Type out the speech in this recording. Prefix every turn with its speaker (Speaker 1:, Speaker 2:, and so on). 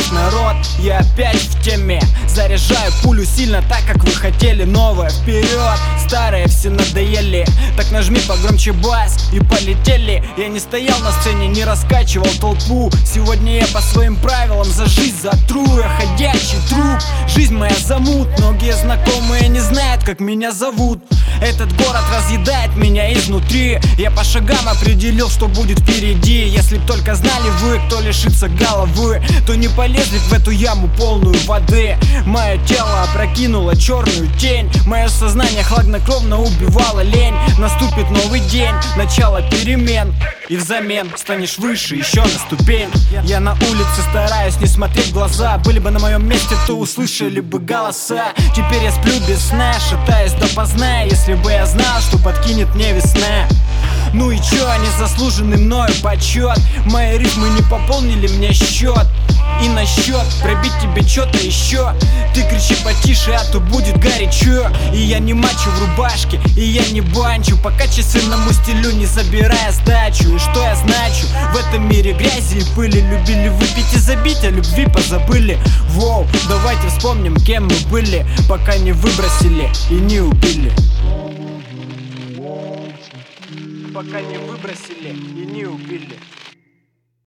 Speaker 1: весь народ, я опять в теме. Заряжаю пулю сильно, так как вы хотели. Новое вперед, старые все надоели. Так нажми погромче бас и полетели. Я не стоял на сцене, не раскачивал толпу. Сегодня я по своим правилам за жизнь затру. Я ходячий труп, жизнь моя замут. Многие знакомые не знают, как меня зовут. Этот город разъедает меня изнутри. Я по шагам определил, что будет впереди. Если б только знали вы, кто лишится головы, то не полезли в эту яму полную воды. Мое тело опрокинуло черную тень. Мое сознание хладнокровно убивало лень. Наступит новый день, начало перемен, и взамен станешь выше еще на ступень. Я на улице стараюсь не смотреть в глаза. Были бы на моем месте, то услышали бы голоса. Теперь я сплю без сна, шатаюсь допоздна. Если бы я знал, что подкинет мне весна. Ну и чё, незаслуженный мною почет. Мои ритмы не пополнили мне счет. И на счет пробить тебе что-то еще. Ты кричи потише, а то будет горячо. И я не мачо в рубашке, и я не банчу, пока часы намустелю, не забирая сдачу. И что я значу в этом мире грязи и пыли? Любили выпить и забить, а любви позабыли. Воу, давайте вспомним, кем мы были, пока не выбросили и не убили. Пока не выбросили и не убили.